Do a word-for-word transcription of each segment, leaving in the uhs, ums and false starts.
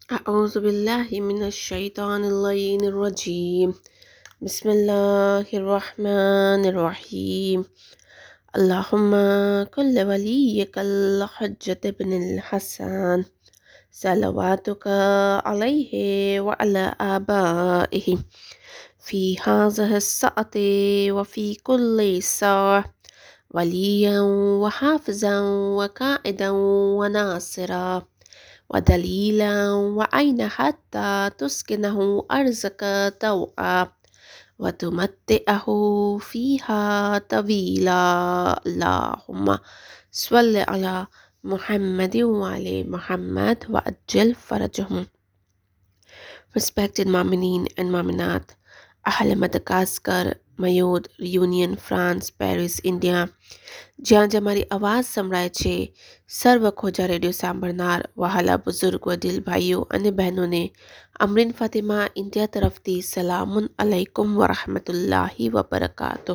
أعوذ بالله من الشيطان اللعين الرجيم. بسم الله الرحمن الرحيم. اللهم كل وليك الحجة بن الحسن صلواتك عليه وعلى آبائه في هذه الساعة وفي كل ساعة وليا وحافظا وقائدا وناصرا ودليلا وعين حتى تسكنه أرزك طوعا وتمتئه فيها طويلا. اللهم صل على محمد وعلى Muhammad وأجل فرجهم. Respected Mu'mineen and Mu'minat, Ahl Madagascar, Mayotte, Reunion, France, Paris, India, જ્યાં જ અમારી આવાજ સંભળાય છે સર્વ ખોજા રેડિયો સાંભળનાર વહાલા બુઝુર્ગ વડીલ ભાઈઓ અને બહેનોને અમરીન ફાતિમા ઇન્ડિયા તરફથી સલામુન અલૈકુમ વરહમતુલ્લાહી વબરકાતો.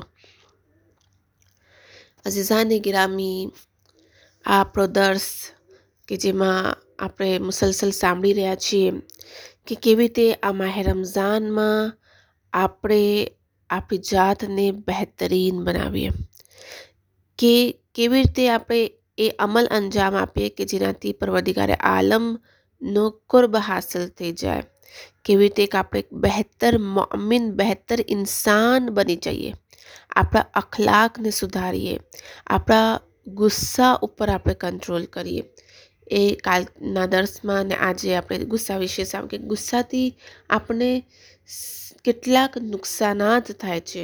અઝીઝાને ગિરામી, આ આપણો દર્સ કે જેમાં આપણે મુસલસલ સાંભળી રહ્યા છીએ કે કેવી રીતે આ માહે રમઝાનમાં આપણે આપણી જાતને બહેતરીન બનાવીએ, કે કેવી રીતે આપણે એ અમલ અંજામ આપીએ કે જેનાથી પરવરદિગારે આલમનો કુર્બ હાસિલ થઈ જાય, કેવી રીતે આપણે એક બહેતર મોમિન બહેતર ઇન્સાન બની જઈએ, આપણા અખલાકને સુધારીએ, આપણા ગુસ્સા ઉપર આપણે કંટ્રોલ કરીએ. એ કાલના દર્શમાં ને આજે આપણે ગુસ્સા વિશે સાંભળ્યું કે ગુસ્સાથી આપણે કેટલાક નુકસાનાત થાય છે.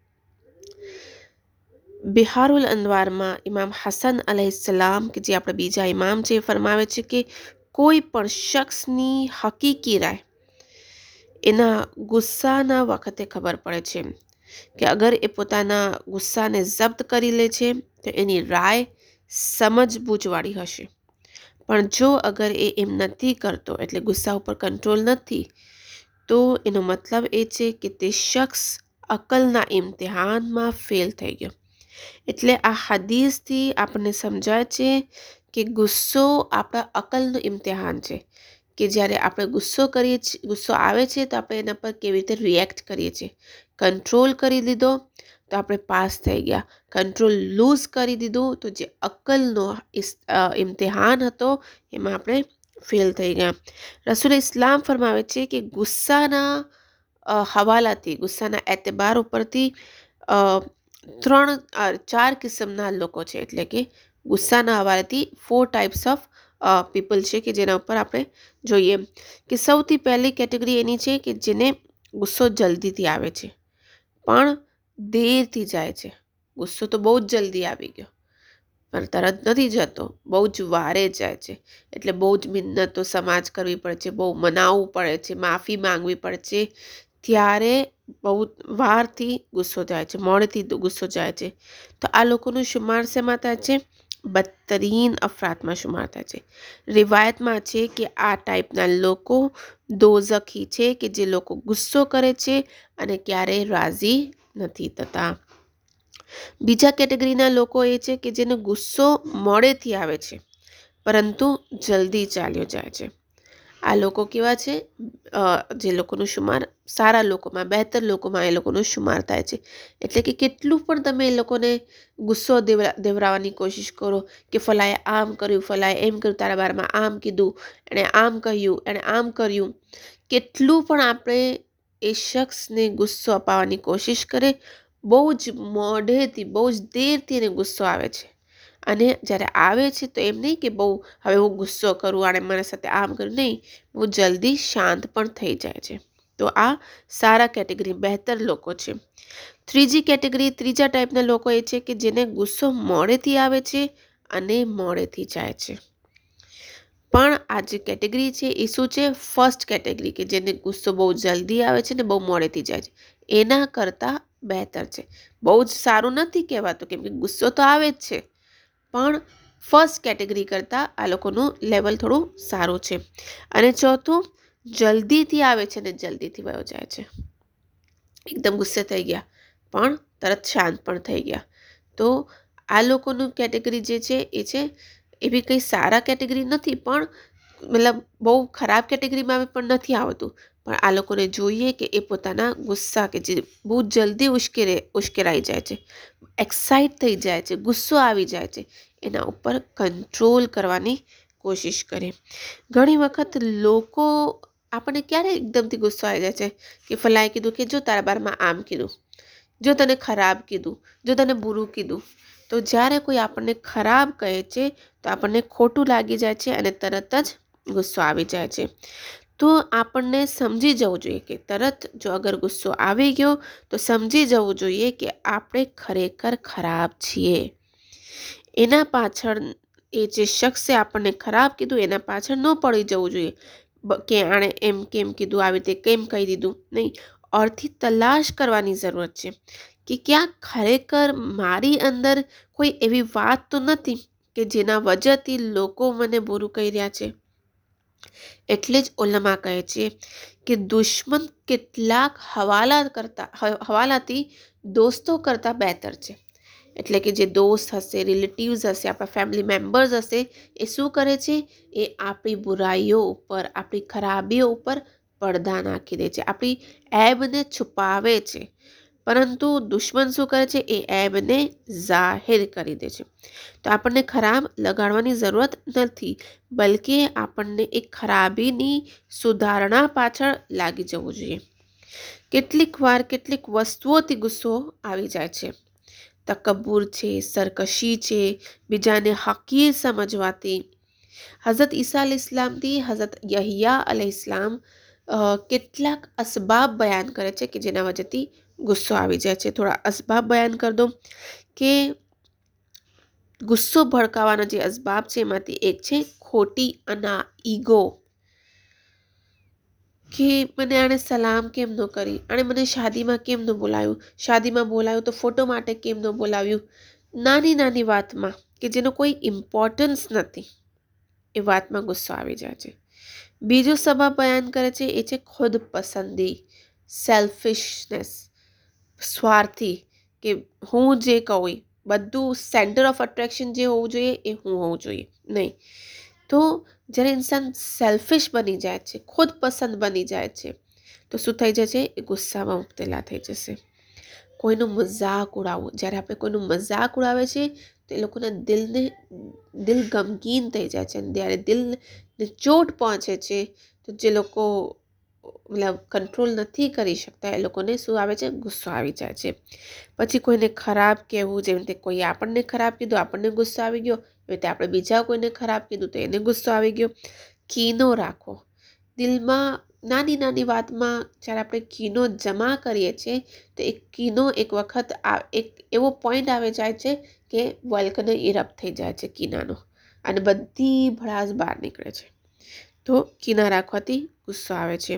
બિહારુલ અનવારમાં ઇમામ હસન અલૈહિસ્સલામ કે જે આપણે બીજા ઇમામ છે એ ફરમાવે છે કે કોઈ પણ શખ્સની હકીકી રાય એના ગુસ્સાના વખતે ખબર પડે છે કે અગર એ પોતાના ગુસ્સાને જપ્ત કરી લે છે તો એની રાય સમજબૂજવાળી હશે, પણ જો અગર એ એમ નથી કરતો, એટલે ગુસ્સા ઉપર કંટ્રોલ નથી, તો એનો મતલબ એ છે કે તે શખ્સ અકલના ઇમ્તિહાનમાં ફેલ થઈ ગયો. એટલે આ હદીસથી આપણને સમજાય છે કે ગુસ્સો આપણા અકલનું ઇમ્તિહાન છે, કે જ્યારે આપણે ગુસ્સો કરીએ છીએ, ગુસ્સો આવે છે તો આપણે એના પર કેવી રીતે રિએક્ટ કરીએ છીએ. કંટ્રોલ કરી લીધો તો આપણે પાસ થઈ ગયા, કંટ્રોલ લૂઝ કરી દીધું તો જે અકલનો ઇમ્તિહાન હતો એમાં આપણે ફેલ થઈ ગયા. રસૂલ ઇસ્લામ ફરમાવે છે કે ગુસ્સાના હવાલાથી, ગુસ્સાના એતબાર ઉપરથી ત્રણ ચાર કિસ્મના લોકો છે, એટલે કે ગુસ્સાના હવાલાથી ફોર ટાઈપ્સ ઓફ પીપલ છે કે જેના ઉપર આપણે જોઈએ કે સૌથી પહેલી કેટેગરી એની છે કે જેને ગુસ્સો જલ્દીથી આવે છે પણ દેરથી જાય છે. ગુસ્સો તો બહુ જ જલ્દી આવી ગયો પણ તરત નથી જતો, બહુ જ વારે જાય છે, એટલે બહુ જ મિન્નતો સમાજ કરવી પડે છે, બહુ મનાવવું પડે છે, માફી માંગવી પડે છે, ત્યારે બહુ વારથી ગુસ્સો જાય છે, મોડેથી ગુસ્સો જાય છે. તો આ લોકોનું શુમાર શેમાં થાય છે? બદતરીન અફરાતમાં શુમાર થાય છે. રિવાયતમાં છે કે આ ટાઈપના લોકો દોઝખી છે, કે જે લોકો ગુસ્સો કરે છે અને ક્યારેય રાજી નથી થતા. બીજા કેટેગરીના લોકો એ છે કે જેનો ગુસ્સો મોડેથી આવે છે પરંતુ જલ્દી ચાલ્યો જાય છે. આ લોકો કેવા છે? જે લોકોનું શુમાર સારા લોકોમાં, બહેતર લોકોમાં એ લોકોનું શુમાર થાય છે. એટલે કે કેટલું પણ તમે એ લોકોને ગુસ્સો દેવરા દેવરાવવાની કોશિશ કરો કે ફલાએ આમ કર્યું, ફલાએ એમ કર્યું, તારા બારમાં આમ કીધું, એણે આમ કહ્યું, એણે આમ કર્યું, કેટલું પણ આપણે એ શખ્સને ગુસ્સો અપાવવાની કોશિશ કરે, બહુ જ મોઢેથી, બહુ જ દેરથી એને ગુસ્સો આવે છે. અને જ્યારે આવે છે તો એમ નહીં કે બહુ હવે હું ગુસ્સો કરું, આણે મારા સાથે આમ કર્યું, નહીં, બહુ જલ્દી શાંત પણ થઈ જાય છે. તો આ સારા કેટેગરી, બહેતર લોકો છે. ત્રીજી કેટેગરી, ત્રીજા ટાઈપના લોકો એ છે કે જેને ગુસ્સો મોડેથી આવે છે અને મોડેથી જાય છે. પણ આ જે કેટેગરી છે એ શું છે? ફર્સ્ટ કેટેગરી, કે જેને ગુસ્સો બહુ જલ્દી આવે છે ને બહુ મોડેથી જાય છે, એના કરતાં બહેતર છે. બહુ જ સારું નથી કહેવાતું, કેમ કે ગુસ્સો તો આવે જ છે, પણ ફર્સ્ટ કેટેગરી કરતાં આ લોકોનું લેવલ થોડું સારું છે. અને ચોથું, જલ્દીથી આવે છે ને જલ્દીથી વયો જાય છે. એકદમ ગુસ્સે થઈ ગયા પણ તરત શાંત પણ થઈ ગયા. તો આ લોકોનું કેટેગરી જે છે એ છે, એવી કંઈ સારા કેટેગરી નથી, પણ મતલબ બહુ ખરાબ કેટેગરીમાં પણ નથી આવતું, પણ આ લોકોને જોઈએ કે એ પોતાના ગુસ્સા કે જે બહુ જલ્દી ઉશ્કેરે ઉશ્કેરાઈ જાય છે, એક્સાઇટ થઈ જાય છે, ગુસ્સો આવી જાય છે, એના ઉપર કંટ્રોલ કરવાની કોશિશ કરે. ઘણી વખત લોકો આપણને ક્યારે એકદમથી ગુસ્સો આવી જાય છે કે ફલાએ કીધું કે જો તારા બારમાં આમ કીધું, જો તને ખરાબ કીધું, જો તને બુરું કીધું. તો જ્યારે કોઈ આપણને ખરાબ કહે છે તો આપણને ખોટું લાગી જાય છે અને તરત જ ગુસ્સો આવી જાય છે. તો આપણને સમજી જવું જોઈએ કે તરત જો અગર ગુસ્સો આવી ગયો તો સમજી જવું જોઈએ કે આપણે ખરેખર ખરાબ છીએ. એના પાછળ એ જે શખ્સે આપણને ખરાબ કીધું એના પાછળ ન પડી જવું જોઈએ કે આણે એમ કેમ કીધું, આવી રીતે કેમ કહી દીધું. નહીં, અર્થી તલાશ કરવાની જરૂરત છે કે ક્યાં ખરેખર મારી અંદર કોઈ એવી વાત તો નથી કે જેના વજહથી લોકો મને બુરું કહી રહ્યા છે. એટલે જ ઉલમા કહે છે કે દુશ્મન કેટલાક હવાલા કરતા હવાલાથી દોસ્તો કરતાં બહેતર છે. એટલે કે જે દોસ્ત હશે, રિલેટિવ્સ હશે, આપણા ફેમિલી મેમ્બર્સ હશે, એ શું કરે છે? એ આપણી બુરાઈઓ ઉપર, આપણી ખરાબીઓ ઉપર પડદા નાખી દે છે, આપણી એબને છુપાવે છે. પરંતુ દુશ્મન શું કરે છે? એ એબને જાહેર કરી દે છે. તો આપણને ખરાબ લગાડવાની જરૂરત નથી, બલકે આપણને એક ખરાબીની સુધારણા પાછળ લાગી જવું જોઈએ. કેટલીક વાર કેટલીક વસ્તુઓથી ગુસ્સો આવી જાય છે. તકબ્બુર છે, સરકશી છે, બીજાને હકીર સમજવાથી. હઝરત ઈસા અલૈહિ ઇસ્લામથી હઝરત યહિયા અલૈહિ ઇસ્લામ કેટલાક અસબાબ બયાન કરે છે કે જેના વજહથી ગુસ્સો આવી જાય છે. થોડા અસબાબ બયાન કરી દો કે ગુસ્સો ભડકાવાના જે અસબાબ છે એમાંથી એક છે ખોટી અના ઈગો. કે મને આણે સલામ કેમ ન કરી, આણે મને શાદીમાં કેમ ન બોલાવ્યું, શાદીમાં બોલાવ્યું તો ફોટો માટે કેમ ન બોલાવ્યું. નાની નાની વાતમાં કે જેનો કોઈ ઇમ્પોર્ટન્સ નથી એ વાતમાં ગુસ્સો આવી જાય છે. બીજો સબબ બયાન કરે છે એ છે ખુદ પસંદી, સેલ્ફિશનેસ, સ્વાર્થી, કે હું જે કહું બધું સેન્ટર ઓફ અટ્રેક્શન જે હોવું જોઈએ એ હું હોવું જોઈએ નહીં. તો જ્યારે ઇન્સાન સેલ્ફિશ બની જાય છે, ખુદ પસંદ બની જાય છે, તો શું થઈ જશે? એ ગુસ્સામાં મુબતલા થઈ જશે. કોઈનું મજાક ઉડાવવું, જ્યારે આપણે કોઈનું મજાક ઉડાવે છે તો એ લોકોના દિલને દિલ ગમગીન થઈ જાય છે. અને જ્યારે દિલને ચોટ પહોંચે છે તો જે લોકો મતલબ કંટ્રોલ નથી કરી શકતા એ લોકોને શું આવે છે? ગુસ્સો આવી જાય છે. પછી કોઈને ખરાબ કહેવું, જેવી રીતે કોઈ આપણને ખરાબ કીધું, આપણને ગુસ્સો આવી ગયો, એવી રીતે આપણે બીજા કોઈને ખરાબ કીધું તો એને ગુસ્સો આવી ગયો. કીનો રાખો દિલમાં, નાની નાની વાતમાં જ્યારે આપણે કીનો જમા કરીએ છીએ તો એક કીનો એક વખત એક એવો પોઈન્ટ આવી જાય છે કે વલ્કનો ઇરપ્ટ થઈ જાય છે કીનાનો, અને બધી ભડાસ બહાર નીકળે છે. તો કીના રાખવાથી ગુસ્સો આવે છે.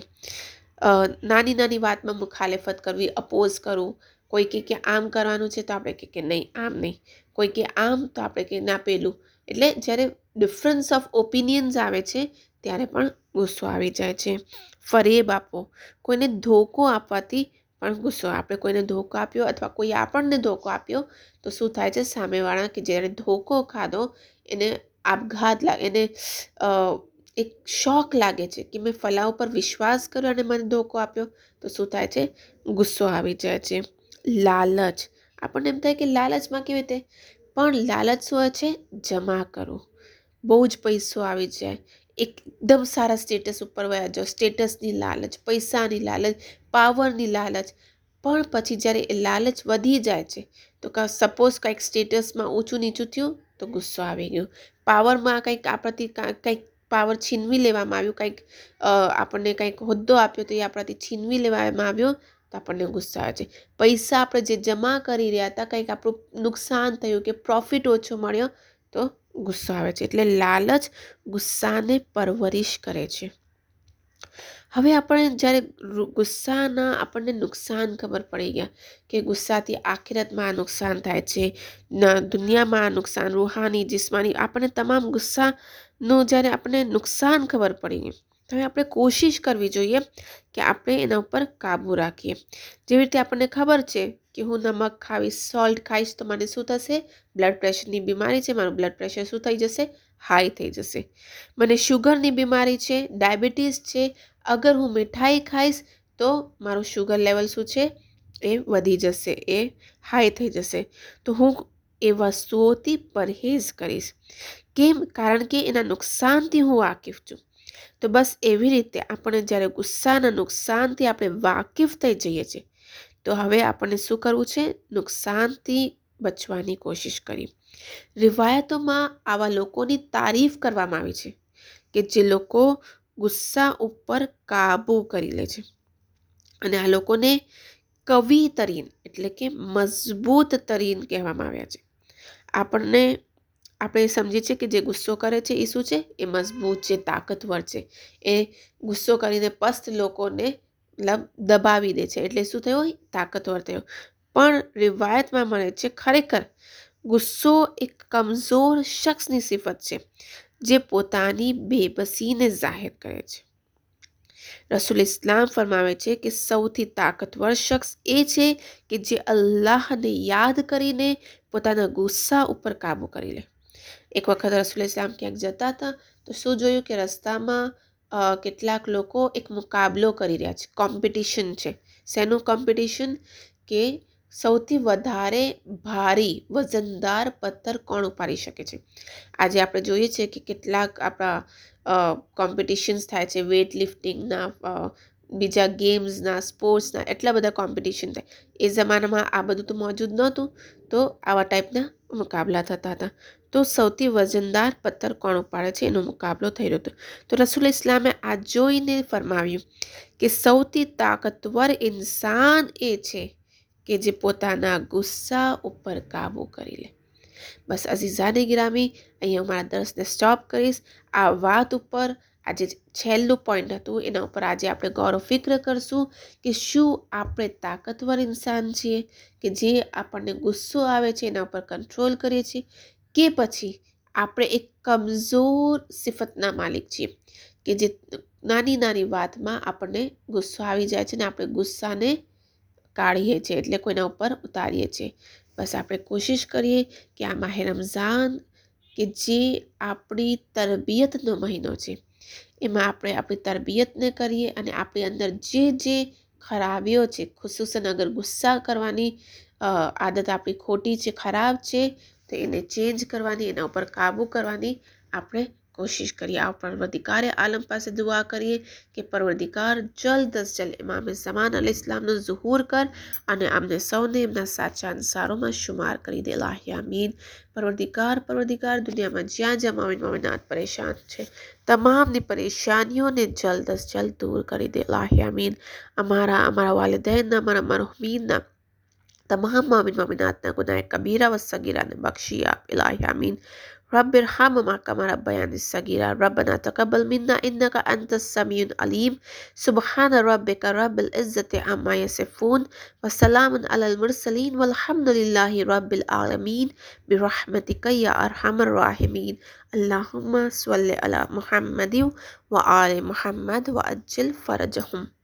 નાની નાની વાતમાં મુખાલેફત કરવી, અપોઝ કરવું. કોઈ કે કે આમ કરવાનું છે તો આપણે કે નહીં આમ નહીં, કોઈ કે આમ તો આપણે કે ના પેલું. એટલે જ્યારે ડિફરન્સ ઓફ ઓપિનિયન્સ આવે છે ત્યારે પણ ગુસ્સો આવી જાય છે. ફરેબ આપો, કોઈને ધોકો આપવાથી પણ ગુસ્સો. આપણે કોઈને ધોકો આપ્યો અથવા કોઈ આપણને ધોકો આપ્યો તો શું થાય છે? સામેવાળા કે જ્યારે ધોકો ખાધો એને આપઘાત લાગે, એને એક શોક લાગે છે કે મેં ફલા ઉપર વિશ્વાસ કર્યો અને મને ધોકો આપ્યો, તો શું થાય છે? ગુસ્સો આવી જાય છે. લાલચ, આપણને એમ થાય કે લાલચમાં કેવી રીતે, પણ લાલચ શું હોય છે? જમા કરો, બહુ જ પૈસો આવી જાય, એકદમ સારા સ્ટેટસ ઉપર વયા જાઓ, સ્ટેટસની લાલચ, પૈસાની લાલચ, પાવરની લાલચ. પણ પછી જ્યારે એ લાલચ વધી જાય છે તો સપોઝ કંઈક સ્ટેટસમાં ઊંચું નીચું થયું તો ગુસ્સો આવી ગયો, પાવરમાં કંઈક આપણાથી કંઈક પાવર છીનવી લેવામાં આવ્યું, કંઈક આપણને કંઈક હોદ્દો આપ્યો તો એ આપણાથી છીનવી લેવામાં આવ્યો તો આપણને ગુસ્સો આવે છે. પૈસા આપણે જે જમા કરી રહ્યા હતા, કંઈક આપણું નુકસાન થયું કે પ્રોફિટ ઓછો મળ્યો તો ગુસ્સો આવે છે. એટલે લાલચ ગુસ્સાને પરવરિશ કરે છે. હવે આપણે જ્યારે ગુસ્સાના આપણને નુકસાન ખબર પડી ગયા કે ગુસ્સાથી આખિરતમાં આ નુકસાન થાય છે, દુનિયામાં આ નુકસાન, રૂહાની, જિસ્માની, આપણને તમામ ગુસ્સાનું જ્યારે આપણને નુકસાન ખબર પડી ગઈ તો હવે આપણે કોશિશ કરવી જોઈએ કે આપણે એના ઉપર કાબૂ રાખીએ. જેવી રીતે આપણને ખબર છે કે હું નમક ખાવીશ, સોલ્ટ ખાઈશ તો મને શું થશે? બ્લડ પ્રેશરની બીમારી છે, મારું બ્લડ પ્રેશર શું થઈ જશે? હાઈ થઈ જશે. મને શુગરની બીમારી છે, ડાયાબિટીસ છે, અગર હું મીઠાઈ ખાઈશ તો મારું શુગર લેવલ શું છે એ વધી જશે, એ હાઈ થઈ જશે. તો હું એ વસ્તુઓથી પરહેજ કરીશ. કેમ? કારણ કે એના નુકસાનથી હું વાકેફ છું. તો બસ એવી રીતે આપણે જ્યારે ગુસ્સાના નુકસાનથી આપણે વાકેફ થઈ જઈએ છીએ તો હવે આપણને શું કરવું છે? નુકસાનથી બચવાની કોશિશ કરી. રિવાયતોમાં આવા લોકોની તારીફ કરવામાં આવી છે કે જે લોકો ગુસ્સા ઉપર કાબુ કરી લે છે, અને આ લોકોને કવિ તરીન એટલે કે મજબૂત તરીન કહેવામાં આવ્યા છે. આપણને આપણે સમજીએ છીએ કે જે ગુસ્સો કરે છે એ શું છે? એ મજબૂત છે, તાકતવર છે. એ ગુસ્સો કરીને પસ્ત લોકોને મતલબ દબાવી દે છે, એટલે શું થયું? તાકતવર થયો. પણ રિવાયતમાં મળે છે ખરેખર ગુસ્સો એક કમજોર શખ્સની સિફત છે જે પોતાની બેબસીને જાહેર કરે છે. રસૂલ ઇસ્લામ ફરમાવે છે કે સૌથી તાકતવર શખ્સ એ છે કે જે અલ્લાહને યાદ કરીને પોતાના ગુસ્સા ઉપર કાબુ કરી લે. એક વખત રસૂલ ઇસ્લામ ક્યાંક જતા હતા તો શું જોયું કે રસ્તામાં કેટલાક લોકો એક મુકાબલો કરી રહ્યા છે, કોમ્પિટિશન છે. શેનું કોમ્પિટિશન? કે સૌથી વધારે ભારી વજનદાર પથ્થર કોણ ઉપાડી શકે છે. આજે આપણે જોઈએ છીએ કે કેટલાક આપણા કોમ્પિટિશન્સ થાય છે, વેઇટ લિફ્ટિંગના, બીજા ગેમ્સના, સ્પોર્ટ્સના, એટલા બધા કોમ્પિટિશન થાય. એ જમાનામાં આ બધું તો મોજૂદ નહોતું, તો આવા ટાઈપના મુકાબલા થતા હતા. તો સૌથી વજનદાર પથ્થર કોણ ઉપાડે છે એનો મુકાબલો થઈ રહ્યો હતો. તો રસૂલ ઇસ્લામે આ જોઈને ફરમાવ્યું કે સૌથી તાકતવર ઇન્સાન એ છે કે જે પોતાના ગુસ્સા ઉપર કાબુ કરી લે. બસ અઝીઝાને ગિરામી, અહીંયા હું મારા દર્શને સ્ટોપ કરીશ. આ વાત ઉપર આજે છેલ્લું પોઈન્ટ હતું એના ઉપર આજે આપણે ગૌર ફિક્ર કરશું કે શું આપણે તાકતવર ઇન્સાન છીએ કે જે આપણને ગુસ્સો આવે છે એના ઉપર કંટ્રોલ કરીએ છીએ, કે પછી આપણે એક કમજોર સિફતના માલિક છીએ કે જે નાની નાની વાતમાં આપણને ગુસ્સો આવી જાય છે ને આપણે ગુસ્સાને કાઢીએ છીએ, એટલે કોઈના ઉપર ઉતારીએ છીએ. બસ આપણે કોશિશ કરીએ કે આ માહે રમઝાન કે જે આપણી તરબિયતનો મહિનો છે એમાં આપણે આપણી તરબિયતને કરીએ અને આપણી અંદર જે જે ખરાબીઓ છે, ખુસૂસન અગર ગુસ્સા કરવાની આદત આપણી ખોટી છે, ખરાબ છે, તો એને ચેન્જ કરવાની, એના ઉપર કાબૂ કરવાની આપણે કોશિશ કરીએ. આ પરવરદિગારે આલમ પાસે દુઆ કરીએ કે પરવરદિગાર જલ્દ અજ જલ્દ ઇમામે ઝમાન અલૈહિ સલામનો ઝુહૂર કર અને અમને સૌને એમના સાચા અંસારોમાં શુમાર કરી દે. લાહી આમીન. પરવરદિગાર પરવરદિગાર દુનિયામાં જ્યાં જ્યાં મોમિન મોમિનાત પરેશાન છે તમામની પરેશાનીઓને જલ્દ અજ જલ્દ દૂર કરી દે. લાહી આમીન. અમારા અમારા વાલિदैन, અમારા મરહુમીનના तमाम मोमिन मोमिनातना गुनाह कबीरा व सगीरा ने बख्शी आप. इलाही आमीन. रब इरहमुमा कमा रब्बयानी सगीरा. रब्बना तक़ब्बल मिन्ना इन्नका अंतस समीउल अलीम. सुब्हान रब्बिका रब्बिल इज़्ज़ति अम्मा यसिफून व सलामुन अलल मुरसलीन वल्हम्दुलिल्लाहि रब्बिल आलमीन बिरहमतिका या अरहमर राहिमीन. अल्लाहुम्मा सल्लि अला मुहम्मदिन व आलि मुहम्मद व अज्जिल फरजहुम.